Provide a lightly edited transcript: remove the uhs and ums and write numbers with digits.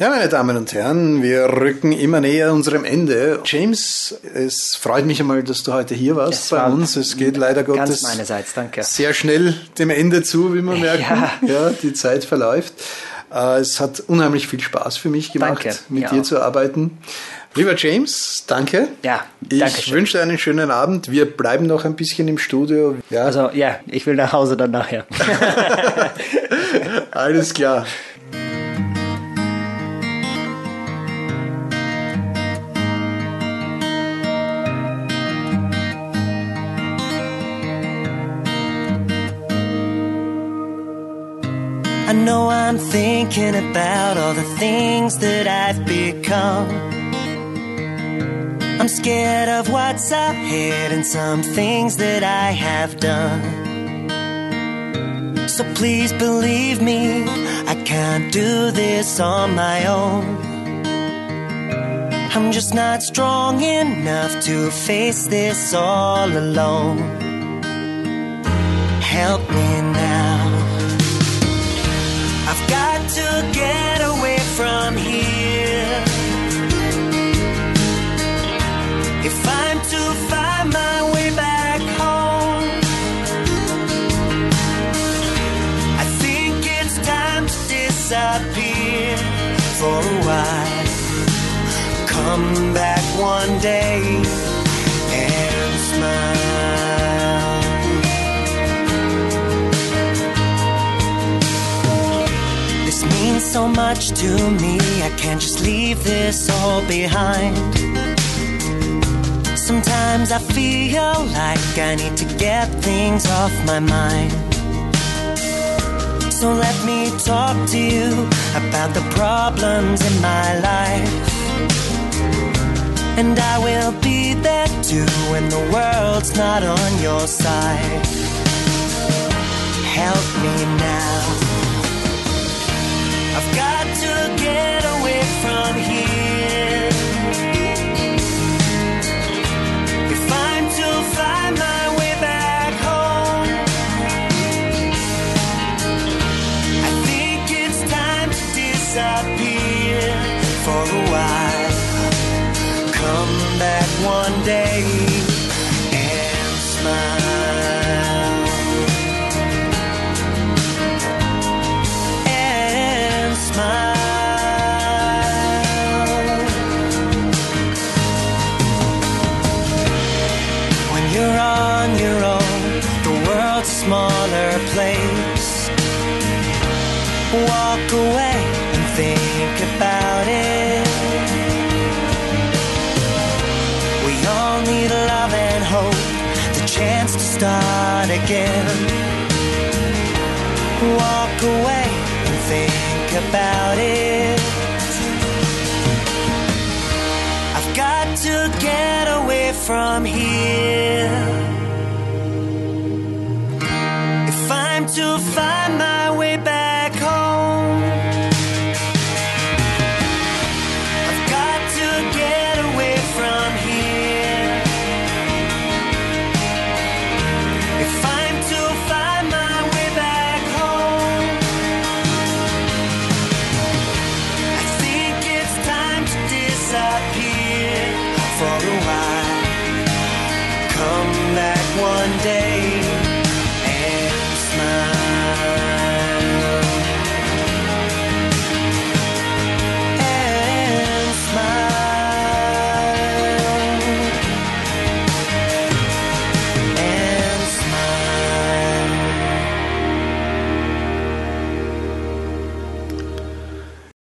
Ja, meine Damen und Herren, wir rücken immer näher unserem Ende. James, es freut mich einmal, dass du heute hier warst bei uns. Es geht leider Gottes meinerseits, danke. Sehr schnell dem Ende zu, wie man merkt. Ja, die Zeit verläuft. Es hat unheimlich viel Spaß für mich gemacht, mit dir zu arbeiten. Lieber James, danke. Ja, danke. Ich wünsche dir einen schönen Abend. Wir bleiben noch ein bisschen im Studio. Ja. Also, ja, ich will nach Hause dann nachher. Alles klar. I know I'm thinking about all the things that I've become. I'm scared of what's ahead and some things that I have done. So please believe me, I can't do this on my own. I'm just not strong enough to face this all alone. Help me now. I've got to get away from here. If I'm to find my way back home, I think it's time to disappear for a while. Come back one day and smile. This means so much to me, I can't just leave this all behind. Sometimes I feel like I need to get things off my mind. So let me talk to you about the problems in my life. And I will be there too when the world's not on your side. Help me now. I've got to get away from here. If I'm to find my way back home, I think it's time to disappear for a while. Come back one day and smile. And smile. When you're on your own, the world's a smaller place. Walk away and think about it. We all need love and hope, the chance to start again. Walk away and think about it. I've got to get away from here. If I'm to find my way back home, I've got to get away from here. If I'm to find my way back home, I think it's time to disappear for a while. Come back one day